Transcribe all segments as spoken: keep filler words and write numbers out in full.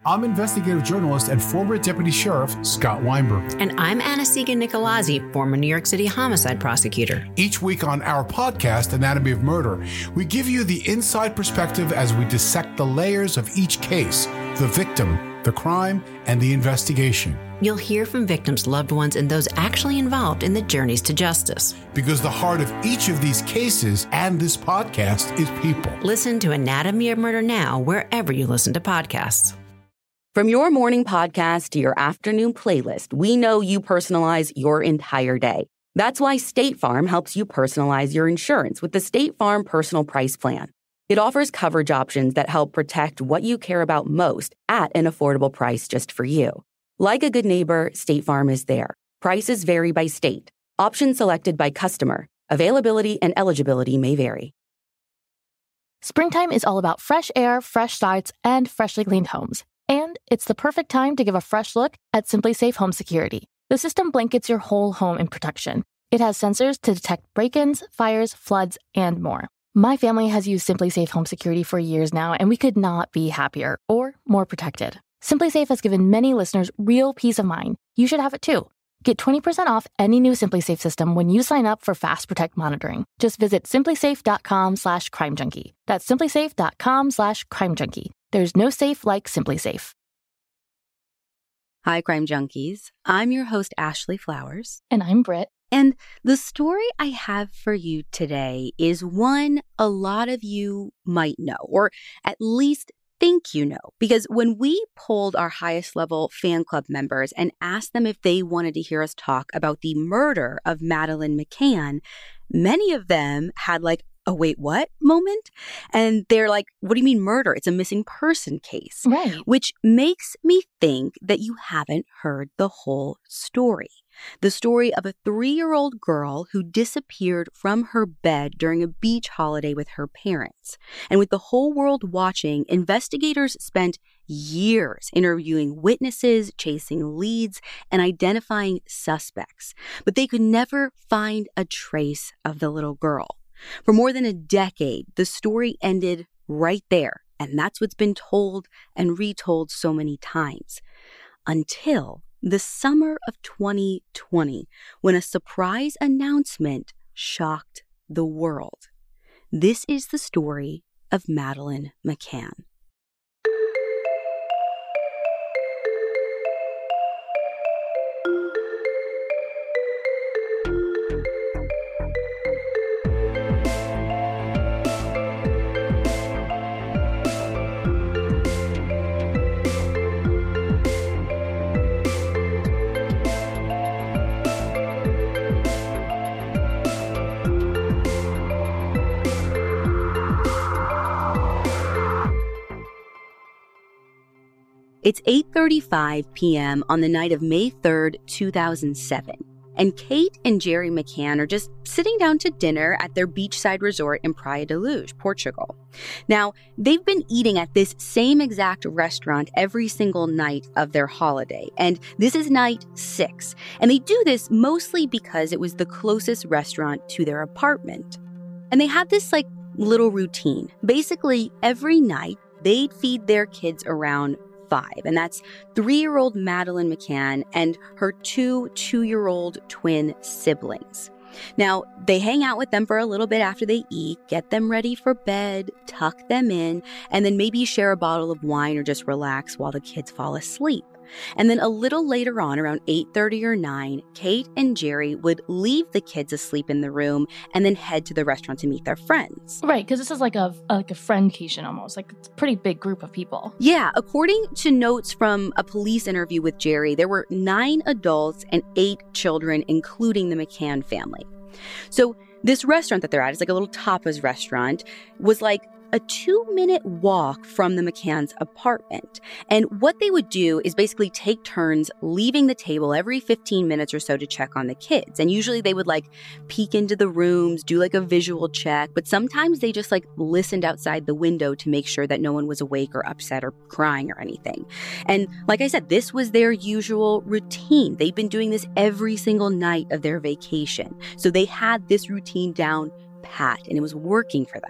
I'm investigative journalist and former Deputy Sheriff Scott Weinberg. And I'm Anastasia Nicolazzi, former New York City homicide prosecutor. Each week on our podcast, Anatomy of Murder, we give you the inside perspective as we dissect the layers of each case, the victim, the crime, and the investigation. You'll hear from victims' loved ones and those actually involved in the journeys to justice. Because the heart of each of these cases and this podcast is people. Listen to Anatomy of Murder now wherever you listen to podcasts. From your morning podcast to your afternoon playlist, we know you personalize your entire day. That's why State Farm helps you personalize your insurance with the State Farm Personal Price Plan. It offers coverage options that help protect what you care about most at an affordable price just for you. Like a good neighbor, State Farm is there. Prices vary by state. Options selected by customer. Availability and eligibility may vary. Springtime is all about fresh air, fresh starts, and freshly cleaned homes. And it's the perfect time to give a fresh look at Simply Safe Home Security. The system blankets your whole home in protection. It has sensors to detect break-ins, fires, floods, and more. My family has used Simply Safe Home Security for years now, and we could not be happier or more protected. Simply Safe has given many listeners real peace of mind. You should have it too. Get twenty percent off any new Simply Safe system when you sign up for Fast Protect monitoring. Just visit simplysafe.com slash crime junkie. That's simplysafe.com slash crime junkie. There's no safe like Simply Safe. Hi, Crime Junkies. I'm your host, Ashley Flowers. And I'm Britt. And the story I have for you today is one a lot of you might know, or at least think you know, because when we polled our highest level fan club members and asked them if they wanted to hear us talk about the murder of Madeleine McCann, many of them had like, oh, wait, what moment? And they're like, what do you mean murder? It's a missing person case. Right. Which makes me think that you haven't heard the whole story. The story of a three-year-old girl who disappeared from her bed during a beach holiday with her parents. And with the whole world watching, investigators spent years interviewing witnesses, chasing leads, and identifying suspects. But they could never find a trace of the little girl. For more than a decade, the story ended right there, and that's what's been told and retold so many times. Until the summer of twenty twenty, when a surprise announcement shocked the world. This is the story of Madeleine McCann. It's eight thirty-five p.m. on the night of May third, two thousand seven, and Kate and Jerry McCann are just sitting down to dinner at their beachside resort in Praia da Luz, Portugal. Now, they've been eating at this same exact restaurant every single night of their holiday, and this is night six, and they do this mostly because it was the closest restaurant to their apartment. And they had this, like, little routine. Basically, every night, they'd feed their kids around five, and that's three-year-old Madeleine McCann and her two two-year-old twin siblings. Now, they hang out with them for a little bit after they eat, get them ready for bed, tuck them in, and then maybe share a bottle of wine or just relax while the kids fall asleep. And then a little later on, around eight thirty or nine, Kate and Jerry would leave the kids asleep in the room and then head to the restaurant to meet their friends. Right, because this is like a, like a friendcation almost. Like, it's a pretty big group of people. Yeah, according to notes from a police interview with Jerry, there were nine adults and eight children, including the McCann family. So this restaurant that they're at is like a little tapas restaurant, was like a two-minute walk from the McCann's apartment. And what they would do is basically take turns leaving the table every fifteen minutes or so to check on the kids. And usually they would like peek into the rooms, do like a visual check, but sometimes they just like listened outside the window to make sure that no one was awake or upset or crying or anything. And like I said, this was their usual routine. They've been doing this every single night of their vacation. So they had this routine down pat, and it was working for them.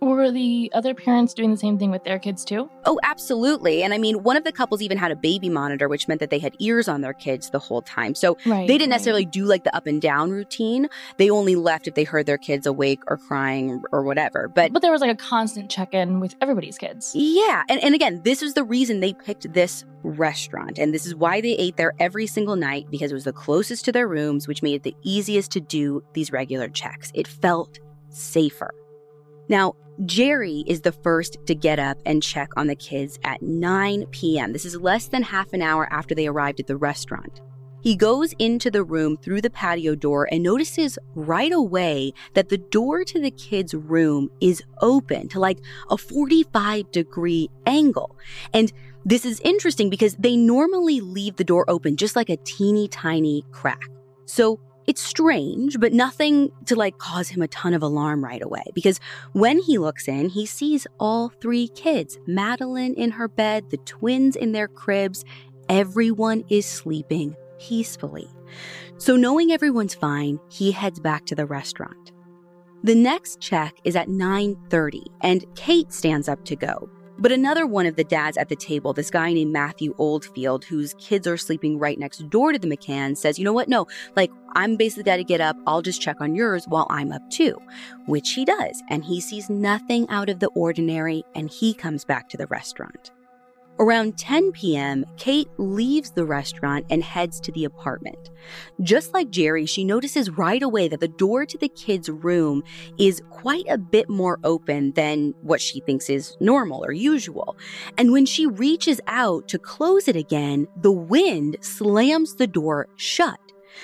Were the other parents doing the same thing with their kids too? Oh, absolutely. And I mean, one of the couples even had a baby monitor, which meant that they had ears on their kids the whole time. So right, they didn't right. necessarily do like the up and down routine. They only left if they heard their kids awake or crying or whatever. But But there was like a constant check-in with everybody's kids. Yeah. And, and again, this is the reason they picked this restaurant. And this is why they ate there every single night, because it was the closest to their rooms, which made it the easiest to do these regular checks. It felt safer. Now, Jerry is the first to get up and check on the kids at nine p.m. This is less than half an hour after they arrived at the restaurant. He goes into the room through the patio door and notices right away that the door to the kids' room is open to like a forty-five degree angle. And this is interesting because they normally leave the door open just like a teeny tiny crack. So it's strange, but nothing to like cause him a ton of alarm right away, because when he looks in, he sees all three kids, Madeline in her bed, the twins in their cribs. Everyone is sleeping peacefully. So knowing everyone's fine, he heads back to the restaurant. The next check is at nine thirty, and Kate stands up to go. But another one of the dads at the table, this guy named Matthew Oldfield, whose kids are sleeping right next door to the McCanns, says, you know what? No, like, I'm basically got to get up. I'll just check on yours while I'm up too, which he does. And he sees nothing out of the ordinary, and he comes back to the restaurant. Around ten p.m., Kate leaves the restaurant and heads to the apartment. Just like Jerry, she notices right away that the door to the kids' room is quite a bit more open than what she thinks is normal or usual. And when she reaches out to close it again, the wind slams the door shut.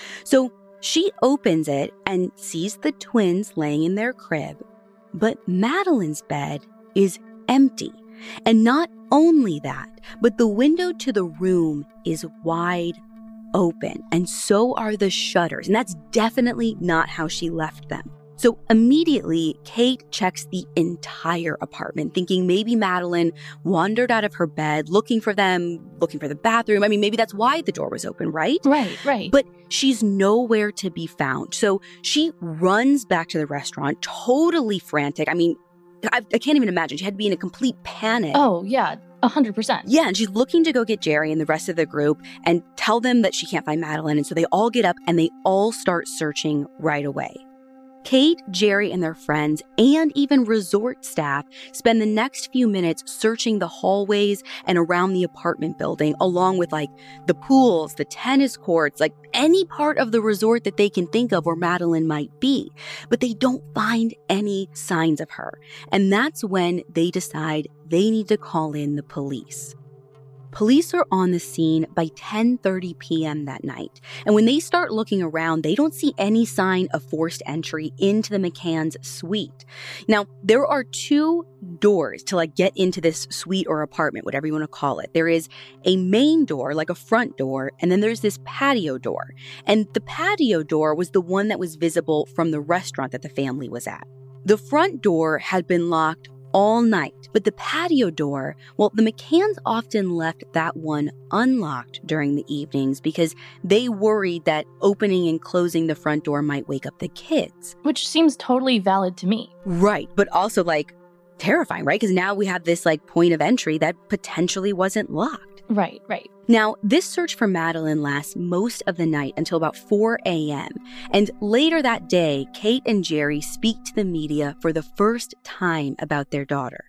So she opens it and sees the twins laying in their crib, but Madeline's bed is empty. And not only that, but the window to the room is wide open, and so are the shutters. And that's definitely not how she left them. So immediately, Kate checks the entire apartment, thinking maybe Madeline wandered out of her bed, looking for them, looking for the bathroom. I mean, maybe that's why the door was open, right? Right, right. But she's nowhere to be found. So she runs back to the restaurant, totally frantic. I mean, I, I can't even imagine. She had to be in a complete panic. Oh, yeah, one hundred percent. Yeah, and she's looking to go get Jerry and the rest of the group and tell them that she can't find Madeline. And so they all get up and they all start searching right away. Kate, Jerry, and their friends, and even resort staff spend the next few minutes searching the hallways and around the apartment building, along with like the pools, the tennis courts, like any part of the resort that they can think of where Madeline might be. But they don't find any signs of her. And that's when they decide they need to call in the police. Police are on the scene by ten thirty p.m. that night. And when they start looking around, they don't see any sign of forced entry into the McCann's suite. Now, there are two doors to like get into this suite or apartment, whatever you want to call it. There is a main door, like a front door, and then there's this patio door. And the patio door was the one that was visible from the restaurant that the family was at. The front door had been locked all night. But the patio door, well, the McCanns often left that one unlocked during the evenings because they worried that opening and closing the front door might wake up the kids. Which seems totally valid to me. Right, but also like terrifying, right? Because now we have this like point of entry that potentially wasn't locked. Right, right. Now, this search for Madeline lasts most of the night until about four a.m. And later that day, Kate and Jerry speak to the media for the first time about their daughter.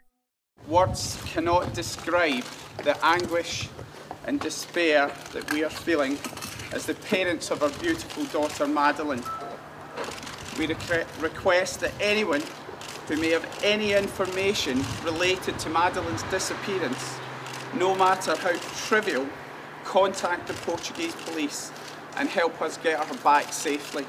Words cannot describe the anguish and despair that we are feeling as the parents of our beautiful daughter, Madeline. We requ- request that anyone who may have any information related to Madeline's disappearance, no matter how trivial, contact the Portuguese police and help us get her back safely.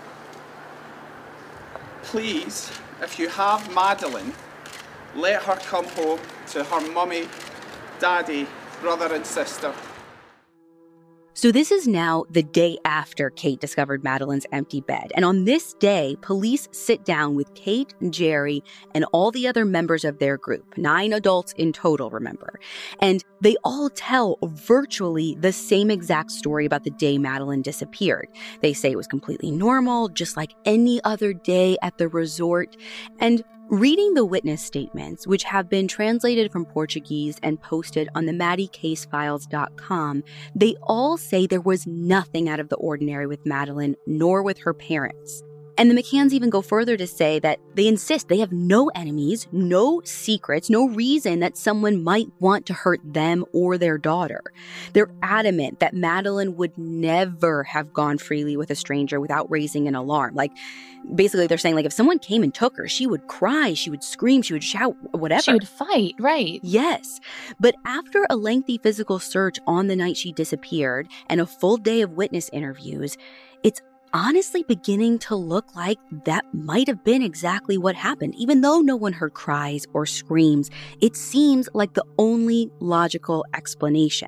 Please, if you have Madeline, let her come home to her mummy, daddy, brother and sister. So this is now the day after Kate discovered Madeline's empty bed. And on this day, police sit down with Kate, Jerry, and all the other members of their group, nine adults in total, remember. And they all tell virtually the same exact story about the day Madeline disappeared. They say it was completely normal, just like any other day at the resort. And Reading the witness statements, which have been translated from Portuguese and posted on the Maddie Case Files dot com, they all say there was nothing out of the ordinary with Madeleine, nor with her parents. And the McCanns even go further to say that they insist they have no enemies, no secrets, no reason that someone might want to hurt them or their daughter. They're adamant that Madeleine would never have gone freely with a stranger without raising an alarm. Like, basically, they're saying, like, if someone came and took her, she would cry, she would scream, she would shout, whatever. She would fight, right? Yes. But after a lengthy physical search on the night she disappeared and a full day of witness interviews, it's honestly beginning to look like that might have been exactly what happened. Even though no one heard cries or screams, it seems like the only logical explanation.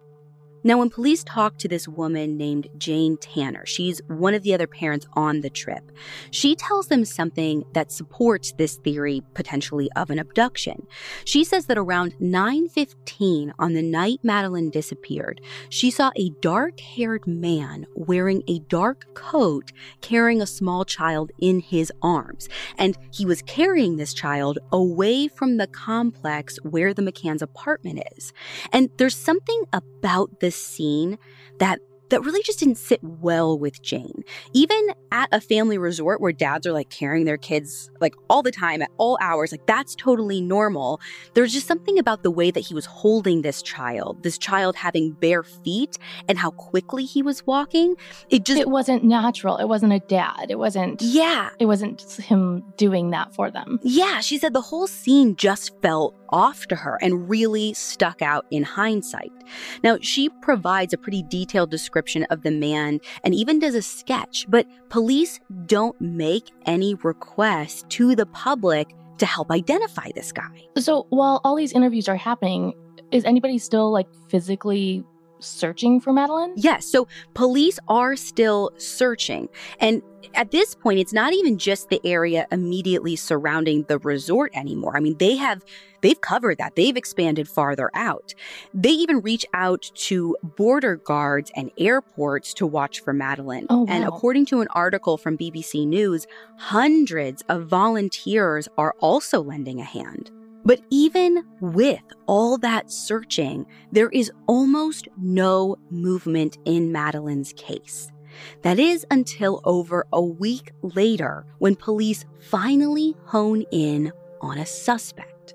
Now, when police talk to this woman named Jane Tanner, she's one of the other parents on the trip, she tells them something that supports this theory, potentially, of an abduction. She says that around nine fifteen on the night Madeleine disappeared, she saw a dark-haired man wearing a dark coat carrying a small child in his arms. And he was carrying this child away from the complex where the McCann's apartment is. And there's something about this scene that that really just didn't sit well with Jane. Even at a family resort where dads are like carrying their kids like all the time at all hours, like that's totally normal. There's just something about the way that he was holding this child, this child having bare feet and how quickly he was walking. It just It wasn't natural. It wasn't a dad. It wasn't Yeah. It wasn't him doing that for them. Yeah, she said the whole scene just felt off to her and really stuck out in hindsight. Now, she provides a pretty detailed description of the man and even does a sketch, but police don't make any requests to the public to help identify this guy. So while all these interviews are happening, is anybody still like physically searching for Madeleine? Yes, so police are still searching. And at this point, it's not even just the area immediately surrounding the resort anymore. I mean, they have, they've covered that. They've expanded farther out. They even reach out to border guards and airports to watch for Madeleine. Oh, wow. And according to an article from B B C News, hundreds of volunteers are also lending a hand. But even with all that searching, there is almost no movement in Madeleine's case. That is until over a week later when police finally hone in on a suspect.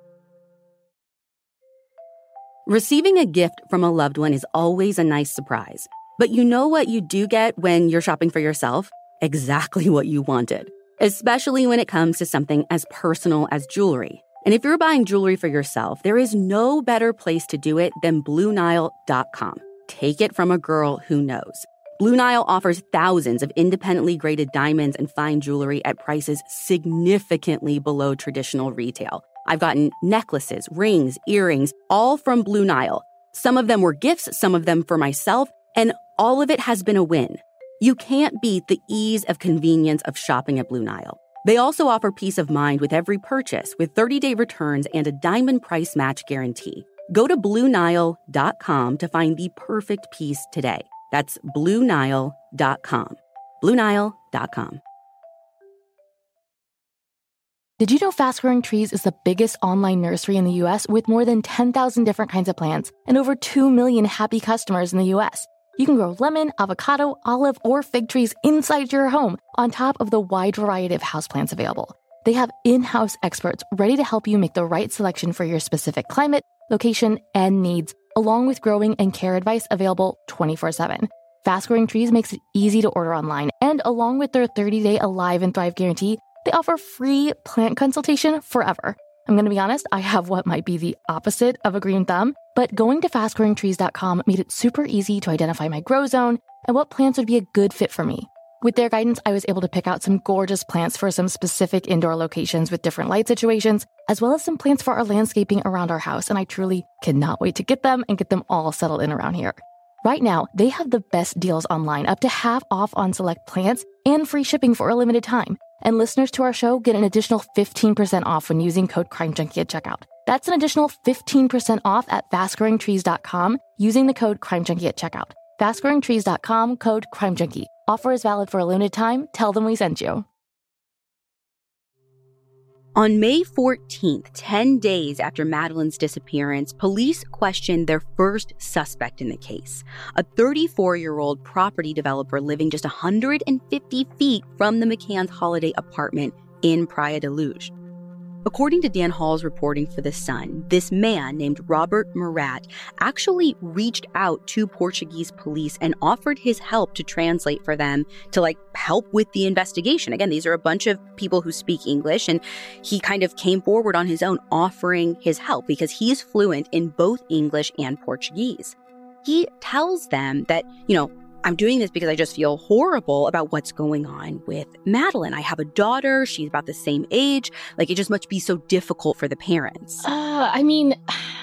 Receiving a gift from a loved one is always a nice surprise. But you know what you do get when you're shopping for yourself? Exactly what you wanted. Especially when it comes to something as personal as jewelry. And if you're buying jewelry for yourself, there is no better place to do it than Blue Nile dot com. Take it from a girl who knows. Blue Nile offers thousands of independently graded diamonds and fine jewelry at prices significantly below traditional retail. I've gotten necklaces, rings, earrings, all from Blue Nile. Some of them were gifts, some of them for myself, and all of it has been a win. You can't beat the ease of convenience of shopping at Blue Nile. They also offer peace of mind with every purchase with thirty-day returns and a diamond price match guarantee. Go to Blue Nile dot com to find the perfect piece today. That's Blue Nile dot com. Blue Nile dot com. Did you know Fast Growing Trees is the biggest online nursery in the U S with more than ten thousand different kinds of plants and over two million happy customers in the U S? You can grow lemon, avocado, olive, or fig trees inside your home on top of the wide variety of houseplants available. They have in-house experts ready to help you make the right selection for your specific climate, location, and needs, along with growing and care advice available twenty-four seven. Fast Growing Trees makes it easy to order online, and along with their thirty-day Alive and Thrive guarantee, they offer free plant consultation forever. I'm going to be honest, I have what might be the opposite of a green thumb, but going to fast growing trees dot com made it super easy to identify my grow zone and what plants would be a good fit for me. With their guidance, I was able to pick out some gorgeous plants for some specific indoor locations with different light situations, as well as some plants for our landscaping around our house, and I truly cannot wait to get them and get them all settled in around here. Right now, they have the best deals online, up to half off on select plants and free shipping for a limited time. And listeners to our show get an additional fifteen percent off when using code CrimeJunkie at checkout. That's an additional fifteen percent off at fast growing trees dot com using the code CrimeJunkie at checkout. fast growing trees dot com, code CrimeJunkie. Offer is valid for a limited time. Tell them we sent you. On May fourteenth, ten days after Madeleine's disappearance, police questioned their first suspect in the case, a thirty-four-year-old property developer living just one hundred fifty feet from the McCann's holiday apartment in Praia da Luz. According to Dan Hall's reporting for The Sun, this man named Robert Murat actually reached out to Portuguese police and offered his help to translate for them to, like, help with the investigation. Again, these are a bunch of people who speak English, and he kind of came forward on his own offering his help because he's fluent in both English and Portuguese. He tells them that, you know, I'm doing this because I just feel horrible about what's going on with Madeleine. I have a daughter. She's about the same age. Like, it just must be so difficult for the parents. Uh, I mean,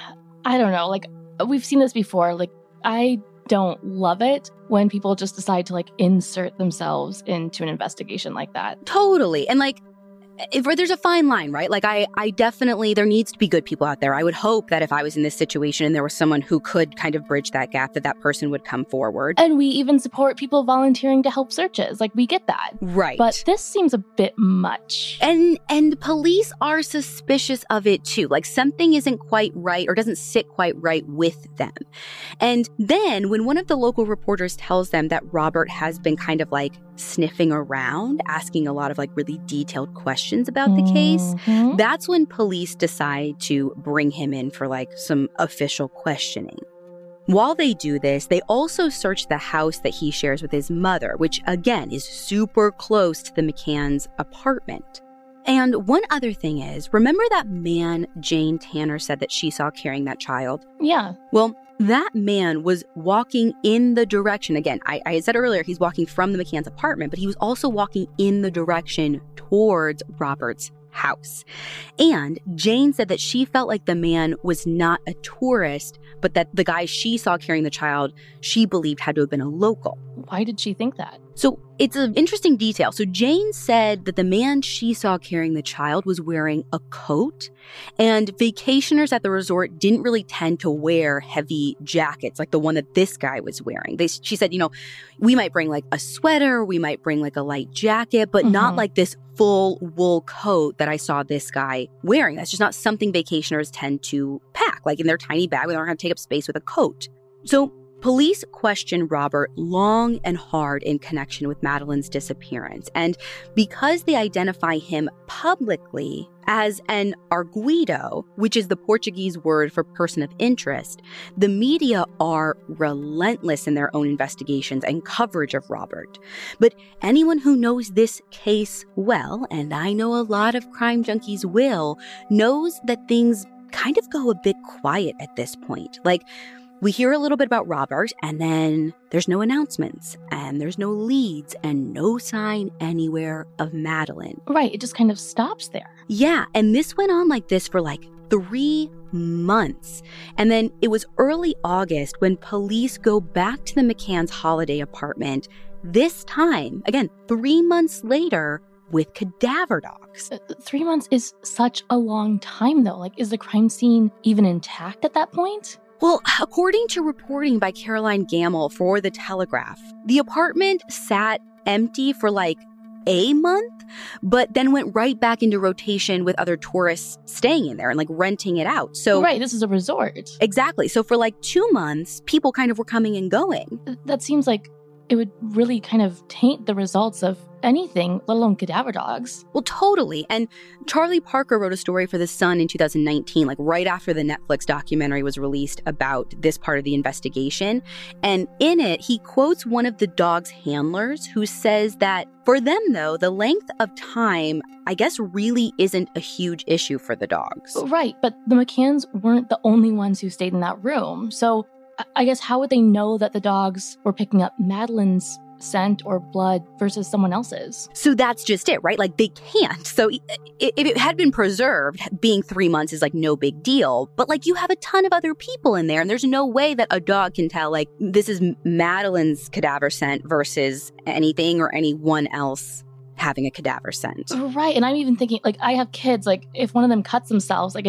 I don't know. Like, we've seen this before. Like, I don't love it when people just decide to, like, insert themselves into an investigation like that. Totally. And, like, if there's a fine line, right? Like, I, I definitely, there needs to be good people out there. I would hope that if I was in this situation and there was someone who could kind of bridge that gap, that that person would come forward. And we even support people volunteering to help searches. Like, we get that. Right. But this seems a bit much. And and police are suspicious of it too. Like, something isn't quite right or doesn't sit quite right with them. And then when one of the local reporters tells them that Robert has been kind of like sniffing around, asking a lot of like really detailed questions about the case, Mm-hmm. that's when police decide to bring him in for like some official questioning. While they do this, they also search the house that he shares with his mother, which again is super close to the McCann's apartment. And one other thing is, remember that man Jane Tanner said that she saw carrying that child? Yeah. Well, that man was walking in the direction, again, I, I said earlier, he's walking from the McCann's apartment, but he was also walking in the direction towards Robert's house. And Jane said that she felt like the man was not a tourist, but that the guy she saw carrying the child, she believed had to have been a local. Why did she think that? So it's an interesting detail. So Jane said that the man she saw carrying the child was wearing a coat, and vacationers at the resort didn't really tend to wear heavy jackets like the one that this guy was wearing. They, she said, you know, we might bring like a sweater, we might bring like a light jacket, but Mm-hmm. not like this full wool coat that I saw this guy wearing. That's just not something vacationers tend to pack, like in their tiny bag. They don't have to take up space with a coat. So police questioned Robert long and hard in connection with Madeleine's disappearance. And because they identify him publicly as an arguido, which is the Portuguese word for person of interest, the media are relentless in their own investigations and coverage of Robert. But anyone who knows this case well, and I know a lot of crime junkies will, knows that things kind of go a bit quiet at this point. Like, we hear a little bit about Robert, and then there's no announcements, and there's no leads, and no sign anywhere of Madeleine. Right, it just kind of stops there. Yeah, and this went on like this for like three months. And then it was early August when police go back to the McCann's holiday apartment, this time, again, three months later, with cadaver dogs. Uh, Three months is such a long time, though. Like, is the crime scene even intact at that point? Well, according to reporting by Caroline Gamble for The Telegraph, the apartment sat empty for like a month, but then went right back into rotation with other tourists staying in there and like renting it out. So Right, this is a resort. Exactly. So for like two months, people kind of were coming and going. Th- That seems like it would really kind of taint the results of anything, let alone cadaver dogs. Well, totally. And Charlie Parker wrote a story for The Sun in two thousand nineteen, like right after the Netflix documentary was released about this part of the investigation. And in it, he quotes one of the dog's handlers who says that for them, though, the length of time, I guess, really isn't a huge issue for the dogs. Right, but the McCanns weren't the only ones who stayed in that room. So I- I guess how would they know that the dogs were picking up Madeleine's scent or blood versus someone else's? So that's just it, right? Like, they can't. So i- if it had been preserved, being three months is like no big deal. But like, you have a ton of other people in there, and there's no way that a dog can tell, like, this is Madeleine's cadaver scent versus anything or anyone else having a cadaver scent. Right, and I'm even thinking, like, I have kids, like, if one of them cuts themselves, like, is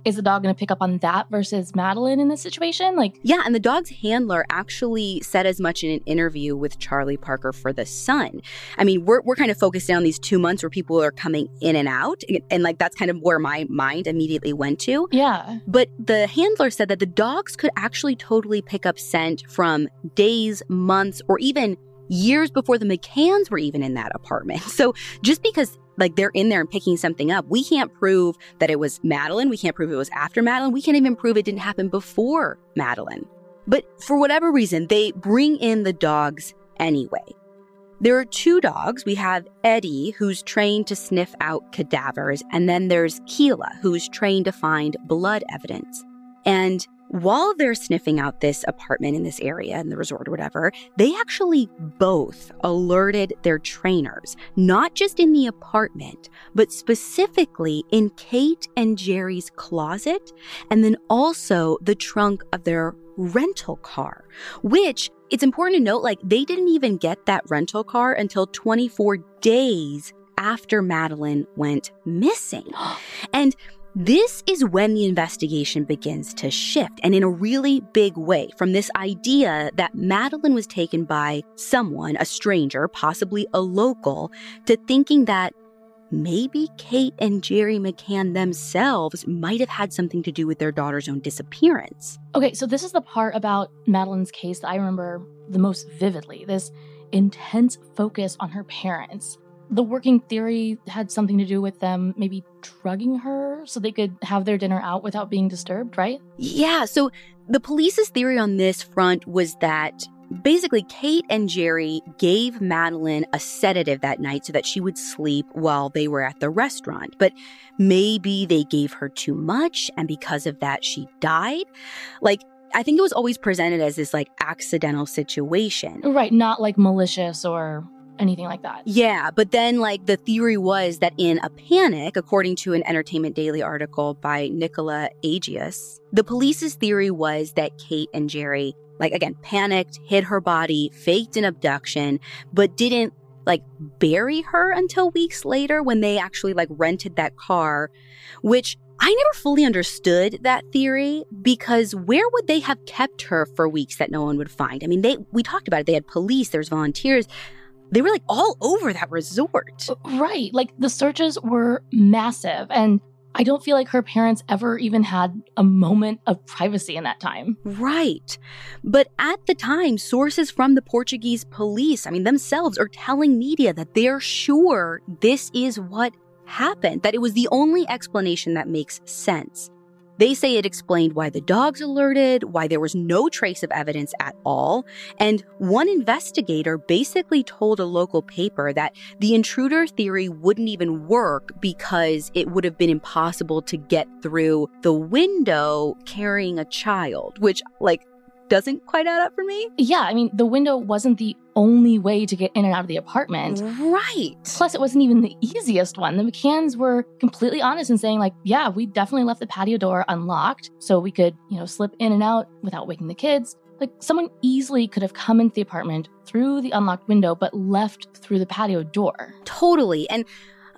is the dog going to pick up on that versus Madeline in this situation? Like, yeah, and the dog's handler actually said as much in an interview with Charlie Parker for The Sun. I mean, we're we're kind of focused on these two months where people are coming in and out, and like that's kind of where my mind immediately went to. Yeah. But the handler said that the dogs could actually totally pick up scent from days, months, or even years before the McCanns were even in that apartment. So just because like they're in there and picking something up, we can't prove that it was Madeline. We can't prove it was after Madeline. We can't even prove it didn't happen before Madeline. But for whatever reason, they bring in the dogs anyway. There are two dogs. We have Eddie, who's trained to sniff out cadavers, and then there's Keela, who's trained to find blood evidence. And while they're sniffing out this apartment in this area, in the resort or whatever, they actually both alerted their trainers, not just in the apartment, but specifically in Kate and Jerry's closet, and then also the trunk of their rental car, which it's important to note, like, they didn't even get that rental car until twenty-four days after Madeline went missing. And this is when the investigation begins to shift, and in a really big way, from this idea that Madeline was taken by someone, a stranger, possibly a local, to thinking that maybe Kate and Jerry McCann themselves might have had something to do with their daughter's own disappearance. Okay, so this is the part about Madeline's case that I remember the most vividly, this intense focus on her parents. The working theory had something to do with them maybe drugging her so they could have their dinner out without being disturbed, right? Yeah, so the police's theory on this front was that basically Kate and Jerry gave Madeline a sedative that night so that she would sleep while they were at the restaurant. But maybe they gave her too much, and because of that, she died. Like, I think it was always presented as this, like, accidental situation. Right, not like malicious or anything like that. Yeah, but then, like, the theory was that in a panic, according to an Entertainment Daily article by Nicola Agius, the police's theory was that Kate and Jerry, like, again, panicked, hid her body, faked an abduction, but didn't, like, bury her until weeks later when they actually, like, rented that car, which I never fully understood that theory, because where would they have kept her for weeks that no one would find? I mean, they we talked about it. They had police, there's volunteers. They were, like, all over that resort. Right. Like, the searches were massive, and I don't feel like her parents ever even had a moment of privacy in that time. Right. But at the time, sources from the Portuguese police, I mean, themselves are telling media that they're sure this is what happened, that it was the only explanation that makes sense. They say it explained why the dogs alerted, why there was no trace of evidence at all. And one investigator basically told a local paper that the intruder theory wouldn't even work because it would have been impossible to get through the window carrying a child, which, like, doesn't quite add up for me. Yeah, I mean, the window wasn't the only way to get in and out of the apartment. Right. Plus, it wasn't even the easiest one. The McCanns were completely honest in saying, like, yeah, we definitely left the patio door unlocked so we could, you know, slip in and out without waking the kids. Like, someone easily could have come into the apartment through the unlocked window, but left through the patio door. Totally. And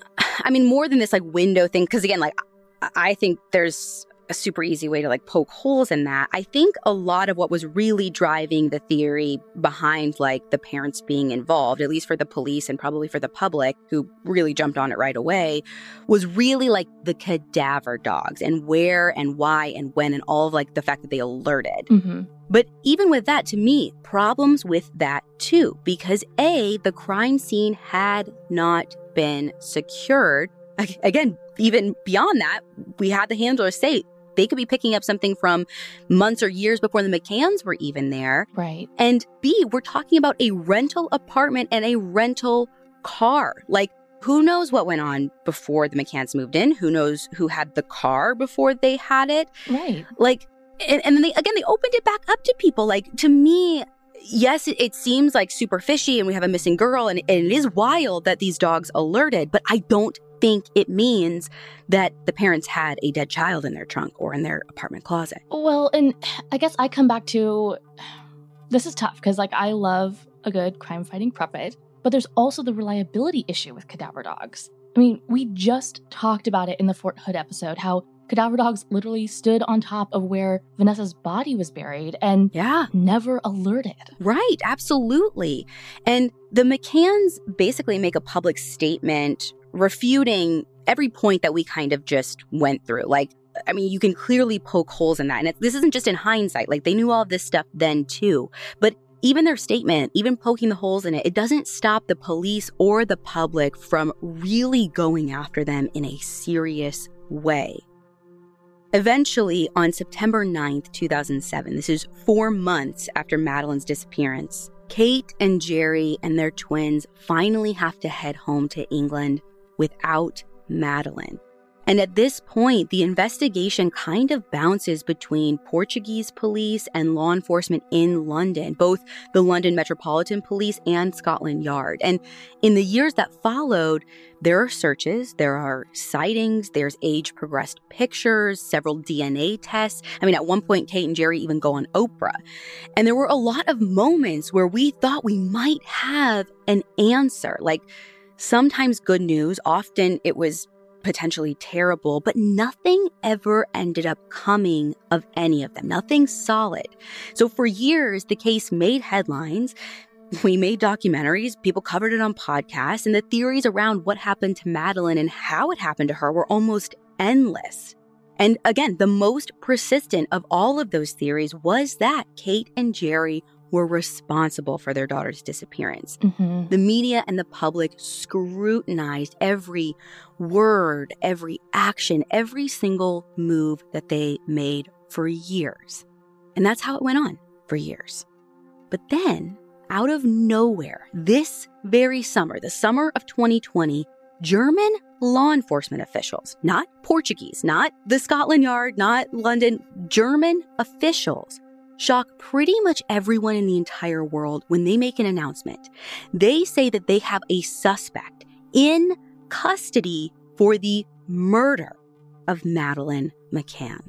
I mean, more than this, like, window thing, because again, like, I think there's a super easy way to, like, poke holes in that. I think a lot of what was really driving the theory behind, like, the parents being involved, at least for the police and probably for the public who really jumped on it right away, was really, like, the cadaver dogs and where and why and when and all of, like, the fact that they alerted. Mm-hmm. But even with that, to me, problems with that too, because A, the crime scene had not been secured. Again, even beyond that, we had the handler say they could be picking up something from months or years before the McCanns were even there. Right. And B, we're talking about a rental apartment and a rental car. Like, who knows what went on before the McCanns moved in? Who knows who had the car before they had it? Right. Like, and, and then they, again, they opened it back up to people. Like, to me, yes, it, it seems like super fishy and we have a missing girl and, and it is wild that these dogs alerted, but I don't think it means that the parents had a dead child in their trunk or in their apartment closet. Well, and I guess I come back to, this is tough because, like, I love a good crime-fighting puppet, but there's also the reliability issue with cadaver dogs. I mean, we just talked about it in the Fort Hood episode, how cadaver dogs literally stood on top of where Vanessa's body was buried and yeah. never alerted. Right, absolutely. And the McCanns basically make a public statement refuting every point that we kind of just went through. Like, I mean, you can clearly poke holes in that. And it, this isn't just in hindsight. Like, they knew all of this stuff then, too. But even their statement, even poking the holes in it, it doesn't stop the police or the public from really going after them in a serious way. Eventually, on September ninth, two thousand seven, this is four months after Madeleine's disappearance, Kate and Gerry and their twins finally have to head home to England without Madeleine. And at this point, the investigation kind of bounces between Portuguese police and law enforcement in London, both the London Metropolitan Police and Scotland Yard. And in the years that followed, there are searches, there are sightings, there's age-progressed pictures, several D N A tests. I mean, at one point, Kate and Gerry even go on Oprah. And there were a lot of moments where we thought we might have an answer. Like, sometimes good news, often it was potentially terrible, but nothing ever ended up coming of any of them, nothing solid. So for years, the case made headlines. We made documentaries, people covered it on podcasts, and the theories around what happened to Madeleine and how it happened to her were almost endless. And again, the most persistent of all of those theories was that Kate and Gerry were responsible for their daughter's disappearance. Mm-hmm. The media and the public scrutinized every word, every action, every single move that they made for years. And that's how it went on for years. But then, out of nowhere, this very summer, the summer of twenty twenty, German law enforcement officials, not Portuguese, not the Scotland Yard, not London, German officials shock pretty much everyone in the entire world when they make an announcement. They say that they have a suspect in custody for the murder of Madeleine McCann.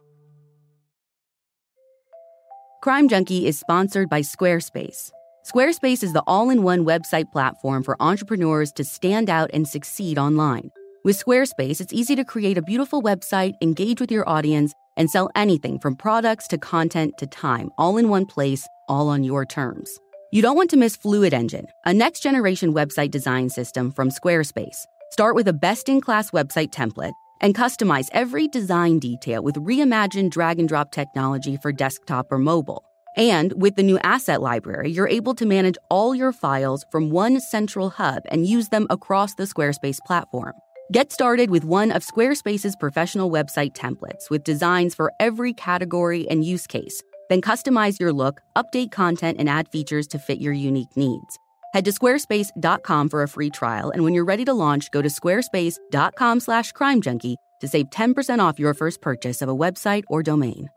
Crime Junkie is sponsored by Squarespace. Squarespace is the all-in-one website platform for entrepreneurs to stand out and succeed online. With Squarespace, it's easy to create a beautiful website, engage with your audience, and sell anything from products to content to time, all in one place, all on your terms. You don't want to miss Fluid Engine, a next-generation website design system from Squarespace. Start with a best-in-class website template and customize every design detail with reimagined drag-and-drop technology for desktop or mobile. And with the new Asset Library, you're able to manage all your files from one central hub and use them across the Squarespace platform. Get started with one of Squarespace's professional website templates with designs for every category and use case. Then customize your look, update content, and add features to fit your unique needs. Head to squarespace dot com for a free trial, and when you're ready to launch, go to squarespace dot com slash crime junkie to save ten percent off your first purchase of a website or domain.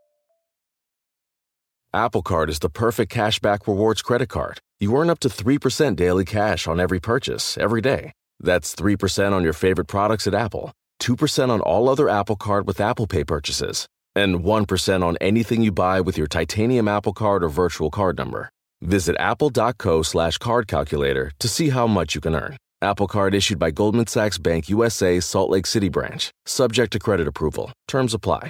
Apple Card is the perfect cashback rewards credit card. You earn up to three percent daily cash on every purchase, every day. That's three percent on your favorite products at Apple, two percent on all other Apple Card with Apple Pay purchases, and one percent on anything you buy with your titanium Apple Card or virtual card number. Visit apple.co slash card calculator to see how much you can earn. Apple Card issued by Goldman Sachs Bank U S A Salt Lake City branch. Subject to credit approval. Terms apply.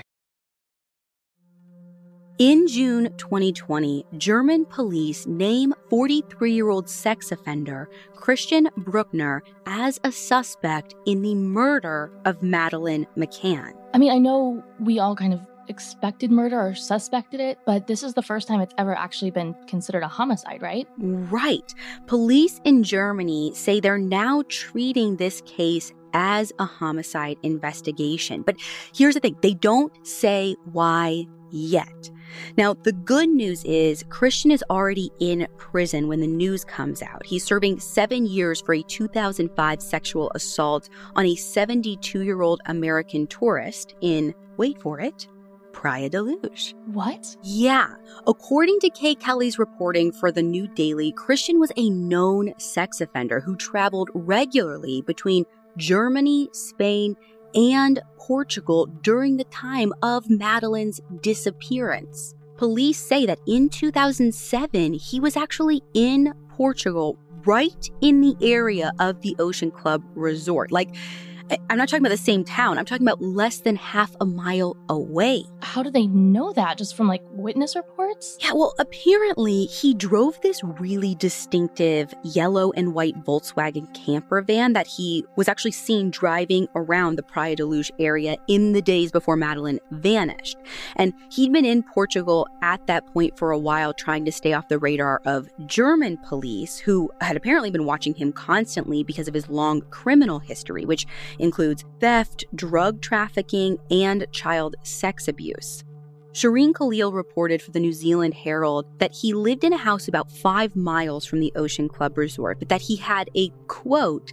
In June twenty twenty, German police name forty-three-year-old sex offender Christian Bruckner as a suspect in the murder of Madeleine McCann. I mean, I know we all kind of expected murder or suspected it, but this is the first time it's ever actually been considered a homicide, right? Right. Police in Germany say they're now treating this case as a homicide investigation. But here's the thing, they don't say why yet. Now, the good news is Christian is already in prison when the news comes out. He's serving seven years for a two thousand five sexual assault on a seventy-two-year-old American tourist in, wait for it, Praia da Luz. What? Yeah. According to Kay Kelly's reporting for the New Daily, Christian was a known sex offender who traveled regularly between Germany, Spain, and Portugal during the time of Madeleine's disappearance. Police say that in two thousand seven, he was actually in Portugal, right in the area of the Ocean Club Resort. Like, I'm not talking about the same town. I'm talking about less than half a mile away. How do they know that? Just from like witness reports? Yeah, well, apparently he drove this really distinctive yellow and white Volkswagen camper van that he was actually seen driving around the Praia da Luz area in the days before Madeleine vanished. And he'd been in Portugal at that point for a while, trying to stay off the radar of German police, who had apparently been watching him constantly because of his long criminal history, which includes theft, drug trafficking, and child sex abuse. Shireen Khalil reported for the New Zealand Herald that he lived in a house about five miles from the Ocean Club Resort, but that he had a, quote,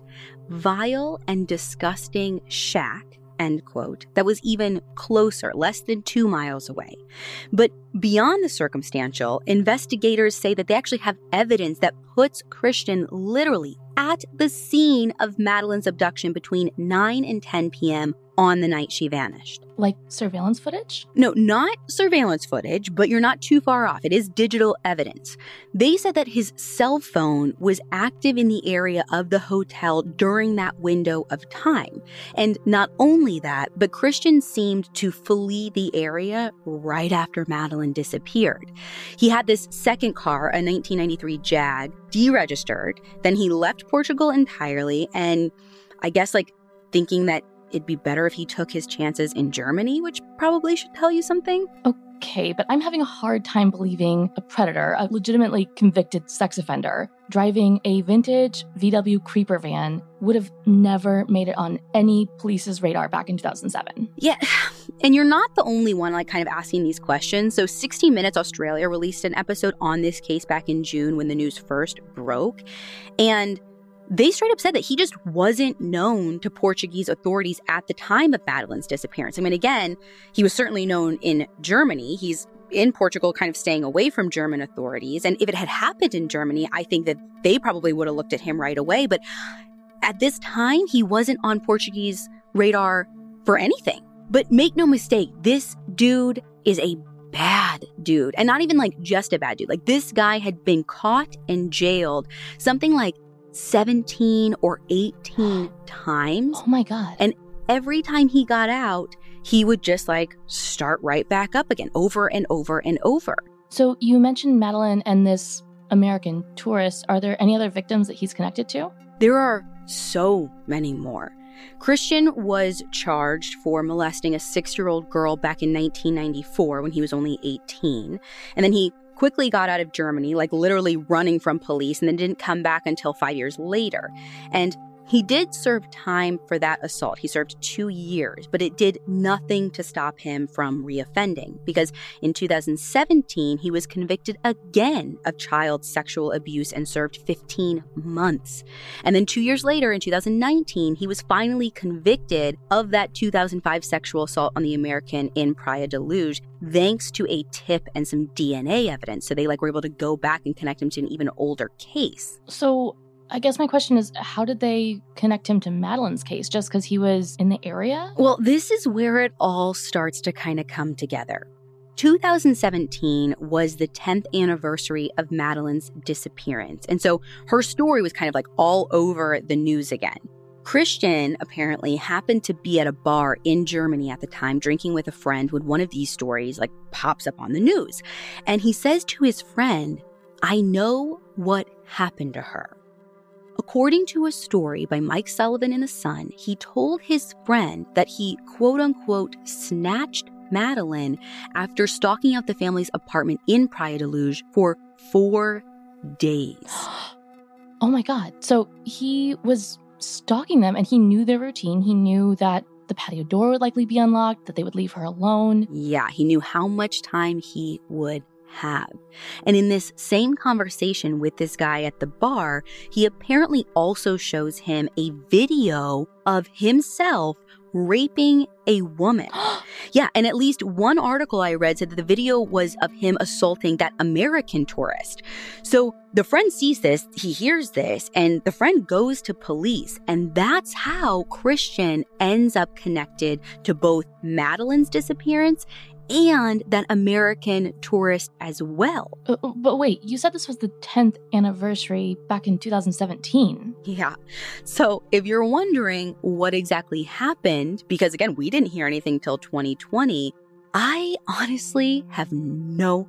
vile and disgusting shack, end quote, that was even closer, less than two miles away. But beyond the circumstantial, investigators say that they actually have evidence that puts Christian literally at the scene of Madeleine's abduction between nine and ten p.m. on the night she vanished. Like surveillance footage? No, not surveillance footage, but you're not too far off. It is digital evidence. They said that his cell phone was active in the area of the hotel during that window of time. And not only that, but Christian seemed to flee the area right after Madeleine disappeared. He had this second car, a nineteen ninety-three Jag, deregistered. Then he left Portugal entirely, and I guess like thinking that it'd be better if he took his chances in Germany, which probably should tell you something. Okay, but I'm having a hard time believing a predator, a legitimately convicted sex offender, driving a vintage V W creeper van would have never made it on any police's radar back in two thousand seven. Yeah, and you're not the only one like kind of asking these questions. So sixty minutes Australia released an episode on this case back in June when the news first broke. And they straight up said that he just wasn't known to Portuguese authorities at the time of Madeleine's disappearance. I mean, again, he was certainly known in Germany. He's in Portugal kind of staying away from German authorities. And if it had happened in Germany, I think that they probably would have looked at him right away. But at this time, he wasn't on Portuguese radar for anything. But make no mistake, this dude is a bad dude. And not even like just a bad dude. Like this guy had been caught and jailed something like seventeen or eighteen times. Oh my God. And every time he got out, he would just like start right back up again over and over and over. So you mentioned Madeleine and this American tourist. Are there any other victims that he's connected to? There are so many more. Christian was charged for molesting a six-year-old girl back in nineteen ninety-four when he was only eighteen. And then he quickly got out of Germany, like literally running from police, and then didn't come back until five years later. And he did serve time for that assault. He served two years, but it did nothing to stop him from reoffending because in two thousand seventeen, he was convicted again of child sexual abuse and served fifteen months. And then two years later, in two thousand nineteen, he was finally convicted of that two thousand five sexual assault on the American in Praia da Luz, thanks to a tip and some D N A evidence. So they like were able to go back and connect him to an even older case. So I guess my question is, how did they connect him to Madeleine's case? Just because he was in the area? Well, this is where it all starts to kind of come together. two thousand seventeen was the tenth anniversary of Madeleine's disappearance. And so her story was kind of like all over the news again. Christian apparently happened to be at a bar in Germany at the time, drinking with a friend when one of these stories like pops up on the news. And he says to his friend, "I know what happened to her." According to a story by Mike Sullivan in The Sun, he told his friend that he, quote unquote, snatched Madeleine after stalking out the family's apartment in Praia da Luz for four days. Oh my God. So he was stalking them and he knew their routine. He knew that the patio door would likely be unlocked, that they would leave her alone. Yeah, he knew how much time he would have. And in this same conversation with this guy at the bar, he apparently also shows him a video of himself raping a woman. Yeah, and at least one article I read said that the video was of him assaulting that American tourist. So the friend sees this, he hears this, and the friend goes to police. And that's how Christian ends up connected to both Madeleine's disappearance and that American tourist as well. Uh, but wait, you said this was the tenth anniversary back in two thousand seventeen. Yeah. So if you're wondering what exactly happened, because again, we didn't hear anything till twenty twenty, I honestly have no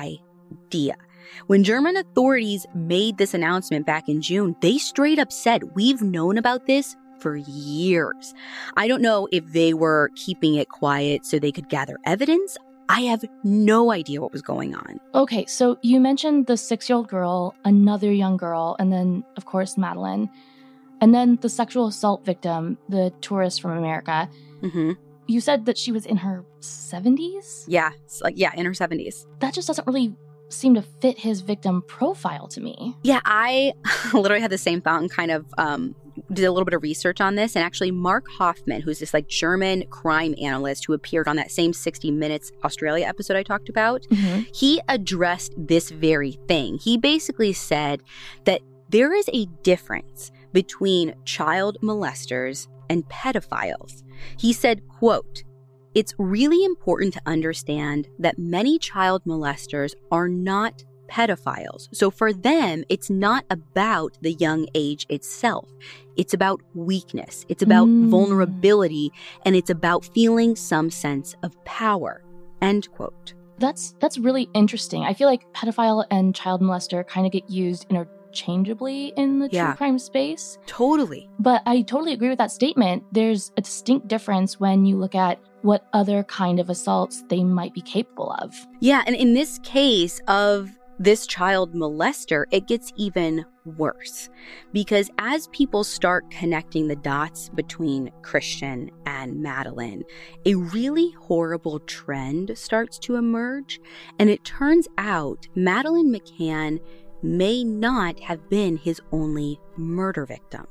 idea. When German authorities made this announcement back in June, they straight up said, we've known about this for years. I don't know if they were keeping it quiet so they could gather evidence. I have no idea what was going on. Okay, so you mentioned the six-year-old girl, another young girl, and then, of course, Madeleine. And then the sexual assault victim, the tourist from America. Mm-hmm. You said that she was in her seventies? Yeah, it's like, yeah, in her seventies. That just doesn't really seem to fit his victim profile to me. Yeah, I literally had the same thought and kind of um, did a little bit of research on this. And actually, Mark Hoffman, who's this like German crime analyst who appeared on that same sixty minutes Australia episode I talked about, mm-hmm. he addressed this very thing. He basically said that there is a difference between child molesters and pedophiles. He said, quote, "It's really important to understand that many child molesters are not pedophiles. So for them, it's not about the young age itself. It's about weakness. It's about mm. vulnerability, and it's about feeling some sense of power." End quote. That's that's really interesting. I feel like pedophile and child molester kind of get used interchangeably in the yeah. true crime space. Totally. But I totally agree with that statement. There's a distinct difference when you look at what other kind of assaults they might be capable of. Yeah, and in this case of this child molester, it gets even worse. Because as people start connecting the dots between Christian and Madeleine, a really horrible trend starts to emerge. And it turns out Madeleine McCann may not have been his only murder victim.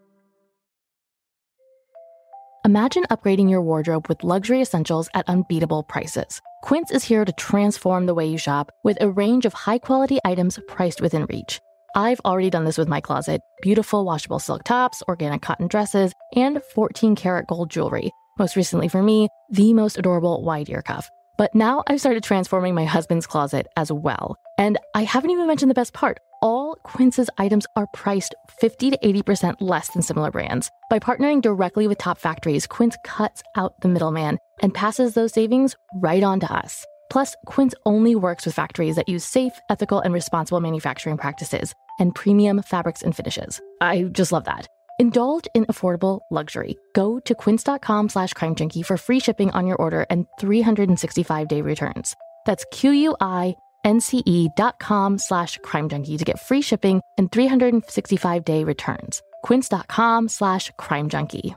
Imagine upgrading your wardrobe with luxury essentials at unbeatable prices. Quince is here to transform the way you shop with a range of high-quality items priced within reach. I've already done this with my closet. Beautiful washable silk tops, organic cotton dresses, and fourteen karat gold jewelry. Most recently for me, the most adorable wide ear cuff. But now I've started transforming my husband's closet as well. And I haven't even mentioned the best part. All Quince's items are priced fifty to eighty percent less than similar brands. By partnering directly with top factories, Quince cuts out the middleman and passes those savings right on to us. Plus, Quince only works with factories that use safe, ethical, and responsible manufacturing practices and premium fabrics and finishes. I just love that. Indulge in affordable luxury. Go to quince.com slash crime junkie for free shipping on your order and three sixty-five day returns. That's Q-U-I-N-C-E dot com slash crime junkie to get free shipping and three sixty-five day returns. Quince.com slash crime junkie.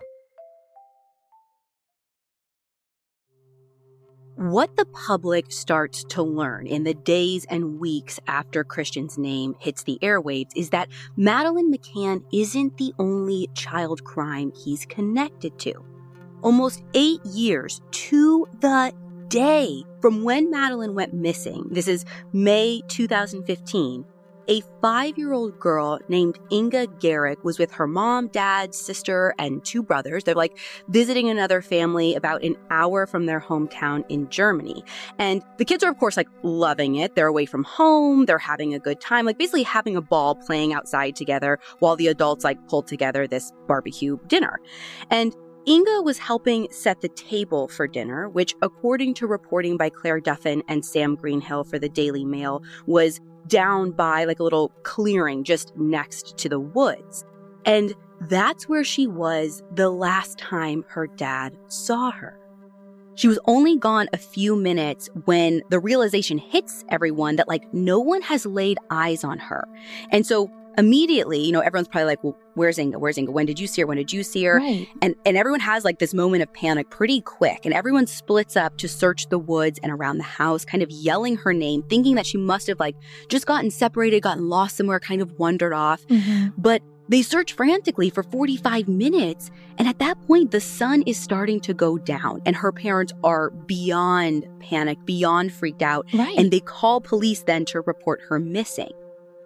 What the public starts to learn in the days and weeks after Christian's name hits the airwaves is that Madeleine McCann isn't the only child crime he's connected to. Almost eight years to the day from when Madeleine went missing, this is May two thousand fifteen, a five-year-old girl named Inga Gericke was with her mom, dad, sister, and two brothers. They're like visiting another family about an hour from their hometown in Germany. And the kids are, of course, like loving it. They're away from home. They're having a good time, like basically having a ball playing outside together while the adults like pull together this barbecue dinner. And Inga was helping set the table for dinner, which, according to reporting by Claire Duffin and Sam Greenhill for the Daily Mail, was down by like a little clearing just next to the woods. And that's where she was the last time her dad saw her. She was only gone a few minutes when the realization hits everyone that like no one has laid eyes on her. And so immediately, you know, everyone's probably like, well, where's Inga? Where's Inga? When did you see her? When did you see her? Right. And and everyone has like this moment of panic pretty quick. And everyone splits up to search the woods and around the house, kind of yelling her name, thinking that she must have like just gotten separated, gotten lost somewhere, kind of wandered off. Mm-hmm. But they search frantically for forty-five minutes. And at that point, the sun is starting to go down and her parents are beyond panic, beyond freaked out. Right. And they call police then to report her missing.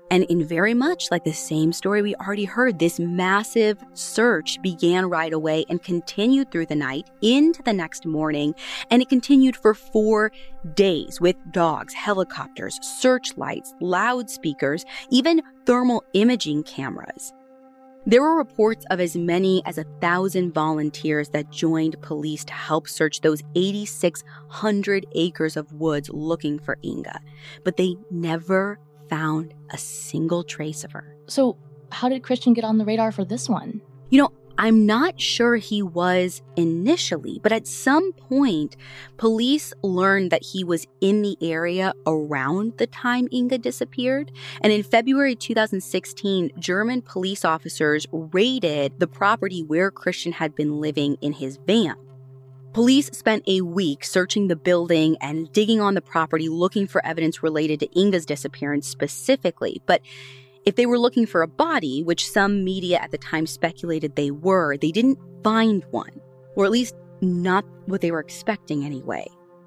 And in very much like the same story we already heard, this massive search began right away and continued through the night into the next morning. And it continued for four days with dogs, helicopters, searchlights, loudspeakers, even thermal imaging cameras. There were reports of as many as a thousand volunteers that joined police to help search those eight thousand six hundred acres of woods looking for Inga. But they never found a single trace of her. So how did Christian get on the radar for this one? You know, I'm not sure he was initially, but at some point, police learned that he was in the area around the time Inga disappeared. And in February two thousand sixteen, German police officers raided the property where Christian had been living in his van. Police spent a week searching the building and digging on the property looking for evidence related to Inga's disappearance specifically. But if they were looking for a body, which some media at the time speculated they were, they didn't find one, or at least not what they were expecting anyway.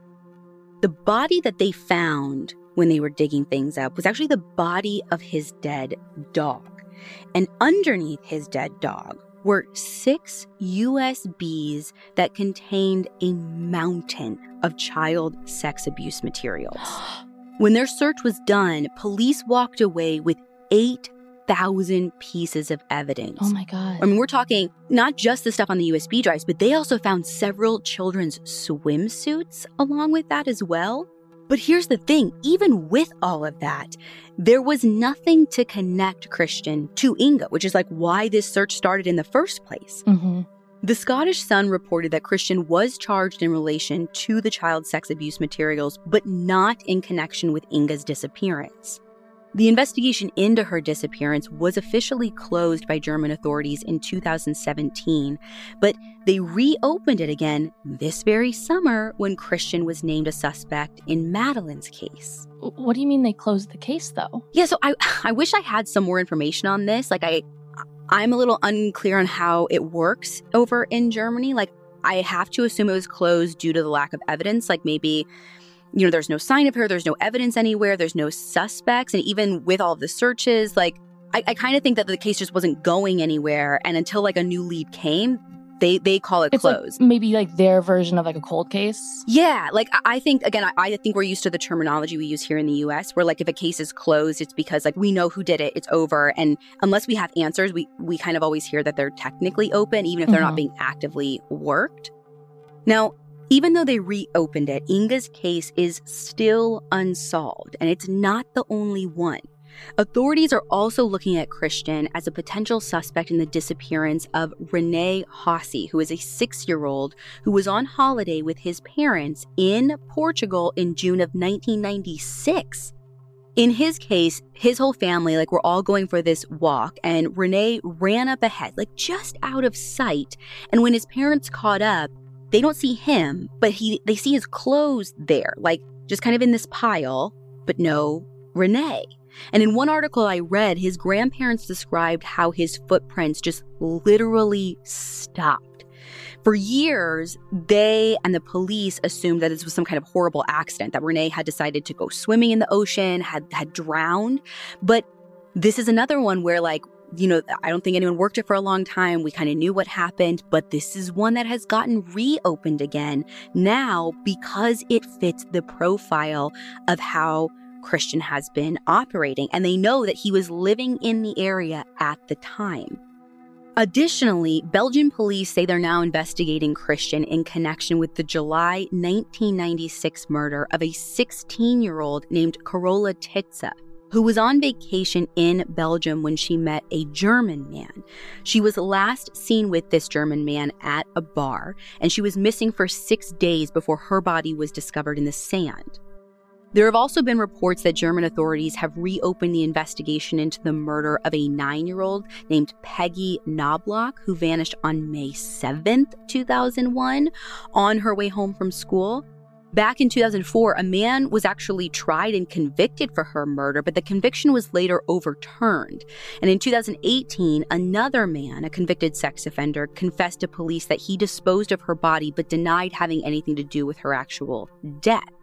The body that they found when they were digging things up was actually the body of his dead dog. And underneath his dead dog were six U S Bs that contained a mountain of child sex abuse materials. When their search was done, police walked away with eight thousand pieces of evidence. Oh my God. I mean, we're talking not just the stuff on the U S B drives, but they also found several children's swimsuits along with that as well. But here's the thing, even with all of that, there was nothing to connect Christian to Inga, which is like why this search started in the first place. Mm-hmm. The Scottish Sun reported that Christian was charged in relation to the child sex abuse materials, but not in connection with Inga's disappearance. The investigation into her disappearance was officially closed by German authorities in two thousand seventeen, but they reopened it again this very summer when Christian was named a suspect in Madeleine's case. What do you mean they closed the case, though? Yeah, so I I wish I had some more information on this. Like, I, I'm a little unclear on how it works over in Germany. Like, I have to assume it was closed due to the lack of evidence. Like, maybe, you know, there's no sign of her, there's no evidence anywhere, there's no suspects. And even with all of the searches, like, I, I kind of think that the case just wasn't going anywhere. And until, like, a new lead came, they they call it it's closed. Like maybe, like, their version of, like, a cold case? Yeah, like, I think, again, I, I think we're used to the terminology we use here in the U S, where, like, if a case is closed, it's because, like, we know who did it, it's over. And unless we have answers, we, we kind of always hear that they're technically open, even if they're mm-hmm. not being actively worked. Now, even though they reopened it, Inga's case is still unsolved, and it's not the only one. Authorities are also looking at Christian as a potential suspect in the disappearance of René Hossie, who is a six-year-old who was on holiday with his parents in Portugal in June of nineteen ninety-six. In his case, his whole family, like, were all going for this walk, and René ran up ahead, like, just out of sight. And when his parents caught up, they don't see him, but he they see his clothes there, like, just kind of in this pile, but no René. And in one article I read, his grandparents described how his footprints just literally stopped. For years, they and the police assumed that this was some kind of horrible accident, that René had decided to go swimming in the ocean, had had drowned. But this is another one where, like, you know, I don't think anyone worked it for a long time. We kind of knew what happened, but this is one that has gotten reopened again now because it fits the profile of how Christian has been operating. And they know that he was living in the area at the time. Additionally, Belgian police say they're now investigating Christian in connection with the July nineteen ninety-six murder of a sixteen-year-old named Carola Titze, who was on vacation in Belgium when she met a German man. She was last seen with this German man at a bar, and she was missing for six days before her body was discovered in the sand. There have also been reports that German authorities have reopened the investigation into the murder of a nine-year-old named Peggy Knobloch, who vanished on May seventh, two thousand one, on her way home from school. Back in two thousand four, a man was actually tried and convicted for her murder, but the conviction was later overturned. And in two thousand eighteen, another man, a convicted sex offender, confessed to police that he disposed of her body but denied having anything to do with her actual death.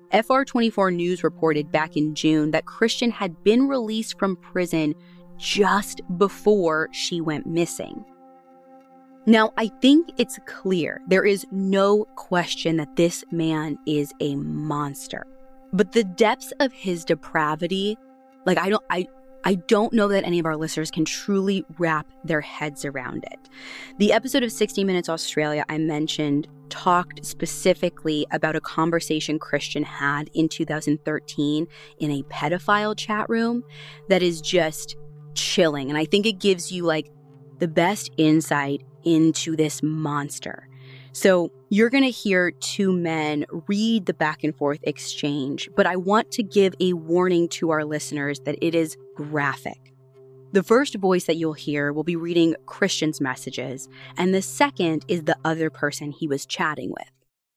F R twenty-four News reported back in June that Christian had been released from prison just before she went missing. Now, I think it's clear, there is no question that this man is a monster. But the depths of his depravity, like I don't I I don't know that any of our listeners can truly wrap their heads around it. The episode of sixty minutes Australia I mentioned talked specifically about a conversation Christian had in two thousand thirteen in a pedophile chat room that is just chilling. And I think it gives you like the best insight into this monster. So you're going to hear two men read the back and forth exchange, but I want to give a warning to our listeners that it is graphic. The first voice that you'll hear will be reading Christian's messages, and the second is the other person he was chatting with.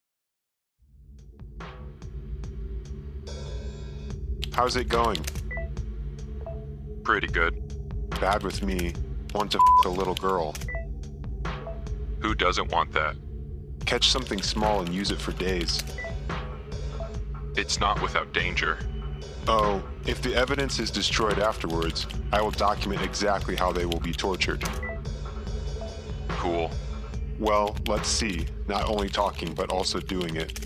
How's it going? Pretty good. Bad with me. Want to f*** a little girl. Who doesn't want that? Catch something small and use it for days. It's not without danger. Oh, if the evidence is destroyed afterwards, I will document exactly how they will be tortured. Cool. Well, let's see. Not only talking, but also doing it.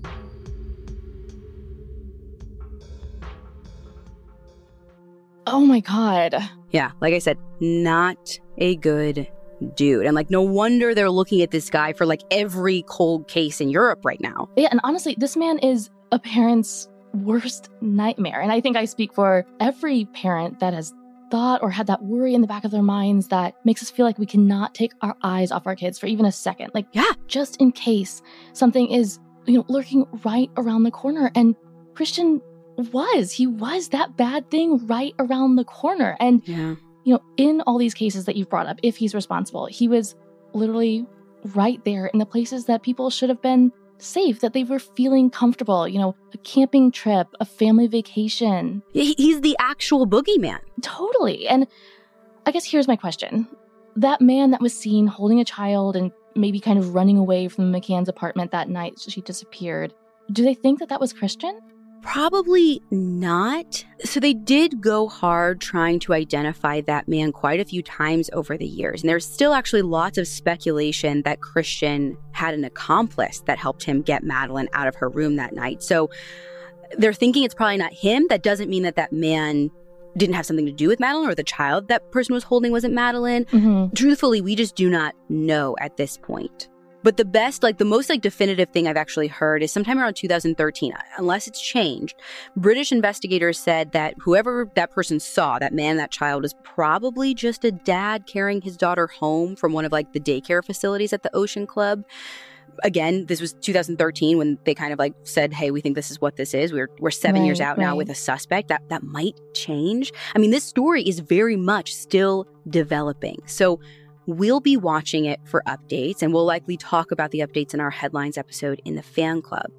Oh my God. Yeah, like I said, not a good dude. And like, no wonder they're looking at this guy for like every cold case in Europe right now. Yeah, and honestly, this man is a parent's worst nightmare. And I think I speak for every parent that has thought or had that worry in the back of their minds that makes us feel like we cannot take our eyes off our kids for even a second. Like, yeah, just in case something is, you know, lurking right around the corner. And Christian was, he was that bad thing right around the corner. And yeah. You know, in all these cases that you've brought up, if he's responsible, he was literally right there in the places that people should have been safe, that they were feeling comfortable. You know, a camping trip, a family vacation. He's the actual boogeyman. Totally. And I guess here's my question. That man that was seen holding a child and maybe kind of running away from McCann's apartment that night she disappeared, do they think that that was Christian? Probably not. So they did go hard trying to identify that man quite a few times over the years. And there's still actually lots of speculation that Christian had an accomplice that helped him get Madeleine out of her room that night. So they're thinking it's probably not him. That doesn't mean that that man didn't have something to do with Madeleine or the child that person was holding wasn't Madeleine. Mm-hmm. Truthfully, we just do not know at this point. But the best, like the most like definitive thing I've actually heard is sometime around two thousand thirteen, unless it's changed, British investigators said that whoever that person saw, that man, that child, was probably just a dad carrying his daughter home from one of like the daycare facilities at the Ocean Club. Again, this was two thousand thirteen when they kind of like said, hey, we think this is what this is. We're we're seven right, years out right. now with a suspect. That that might change. I mean, this story is very much still developing. So we'll be watching it for updates, and we'll likely talk about the updates in our headlines episode in the fan club.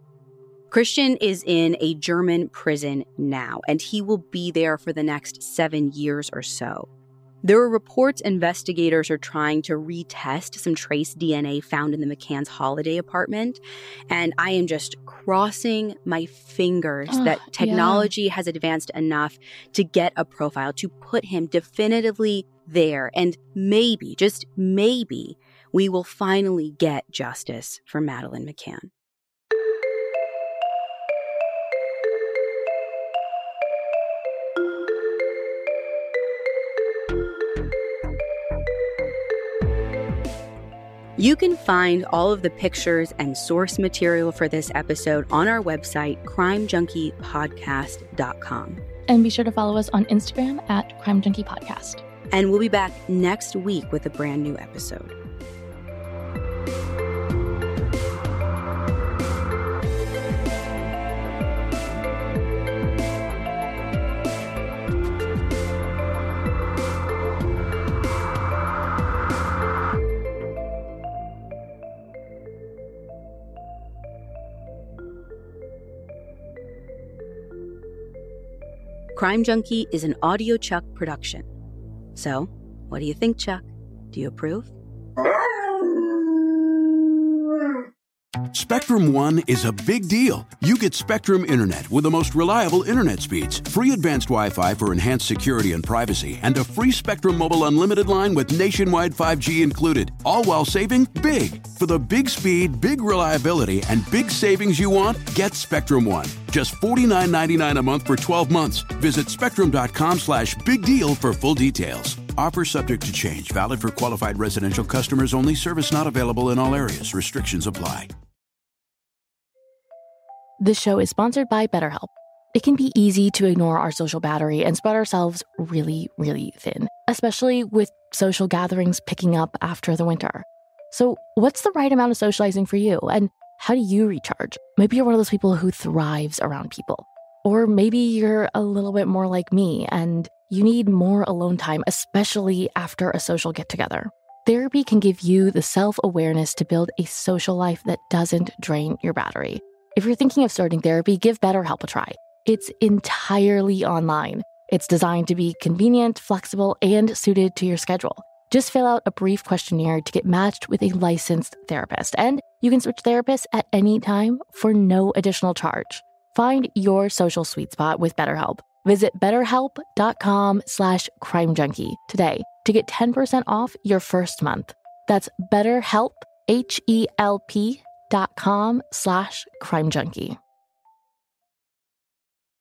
Christian is in a German prison now, and he will be there for the next seven years or so. There are reports investigators are trying to retest some trace D N A found in the McCann's holiday apartment, and I am just crossing my fingers uh, that technology yeah. has advanced enough to get a profile to put him definitively there, and maybe, just maybe, we will finally get justice for Madeleine McCann. You can find all of the pictures and source material for this episode on our website, crime junkie podcast dot com. And be sure to follow us on Instagram at Crime Junkie Podcast. And we'll be back next week with a brand new episode. Crime Junkie is an Audio Chuck production. So, what do you think, Chuck? Do you approve? Spectrum One is a big deal. You get Spectrum Internet with the most reliable internet speeds, free advanced Wi-Fi for enhanced security and privacy, and a free Spectrum Mobile Unlimited line with nationwide five G included, all while saving big. For the big speed, big reliability, and big savings you want, get Spectrum One. Just forty-nine ninety-nine a month for twelve months. Visit spectrum.com slash big deal for full details. Offer subject to change. Valid for qualified residential customers only. Service not available in all areas. Restrictions apply. This show is sponsored by BetterHelp. It can be easy to ignore our social battery and spread ourselves really, really thin, especially with social gatherings picking up after the winter. So what's the right amount of socializing for you? And how do you recharge? Maybe you're one of those people who thrives around people. Or maybe you're a little bit more like me and you need more alone time, especially after a social get-together. Therapy can give you the self-awareness to build a social life that doesn't drain your battery. If you're thinking of starting therapy, give BetterHelp a try. It's entirely online. It's designed to be convenient, flexible, and suited to your schedule. Just fill out a brief questionnaire to get matched with a licensed therapist, and you can switch therapists at any time for no additional charge. Find your social sweet spot with BetterHelp. Visit betterhelp.com slash crime junkie today to get ten percent off your first month. That's BetterHelp, H E L P dot com slash crime junkie.